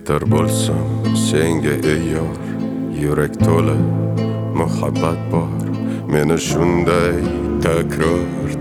Yetar bo'lsam senga ey yor, yurak to'la muhabbat bor. Meni shunday takror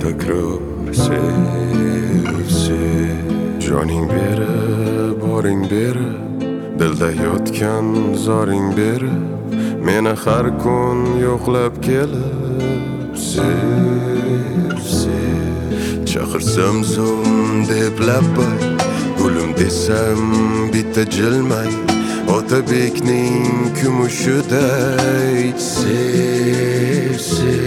sev. Joning berib, boring berib, dilda yotgan zoring berib, meni har kun yo'qlab kelib sev. Chaqirsam zum deb labbay, gulim desam bitta jilmay, Otabekning kumushiday sev.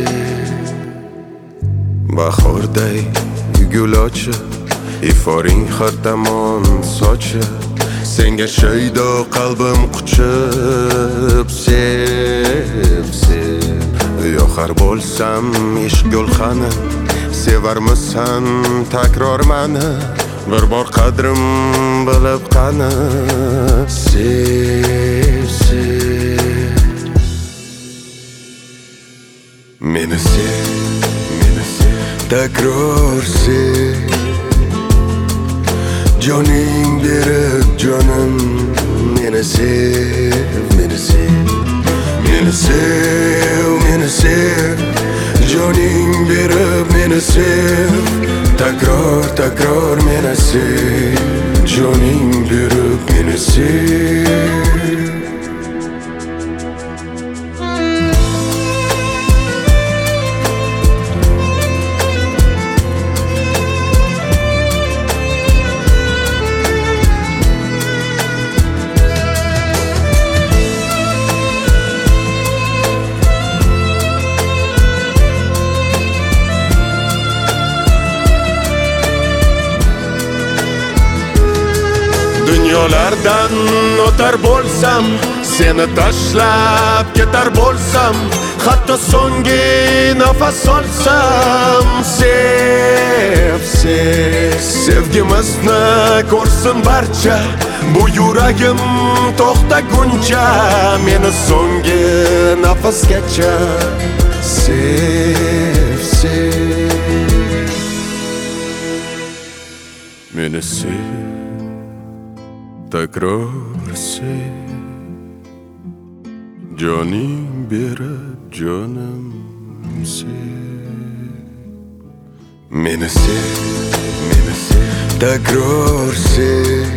Bahorday gul ochib, iforing har tomon sochib, senga shaydo qalbim quchib sev. Yoqar bo'lsam ishq gulxani, sevarmisan takror mani, bir bor qadrim bilib qani sev. Meni sev, takror sev. Joning berib jonim, meni sev. Meni sev, joning berib meni sev. Takror meni sev, joning berib meni sev. Dunyolardan o'tar bo'lsam, seni tashlab ketar bo'lsam, hatto so'nggi nafas olsam sev. Sevgimizni ko'rsin barcha, bu yuragim to'xtaguncha, meni so'nggi nafasgacha sev. Meni sev, takror sev. Joning berib jonim sev. Meni sev, takror sev.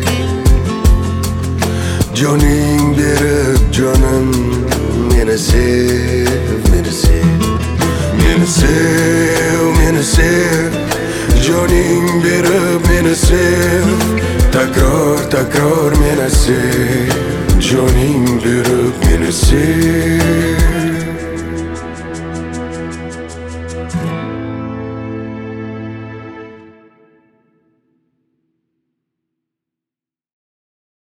Joning berib jonim, meni sev. Meni sev, joning berib meni sev. Takror meni sev, joning berib meni sev.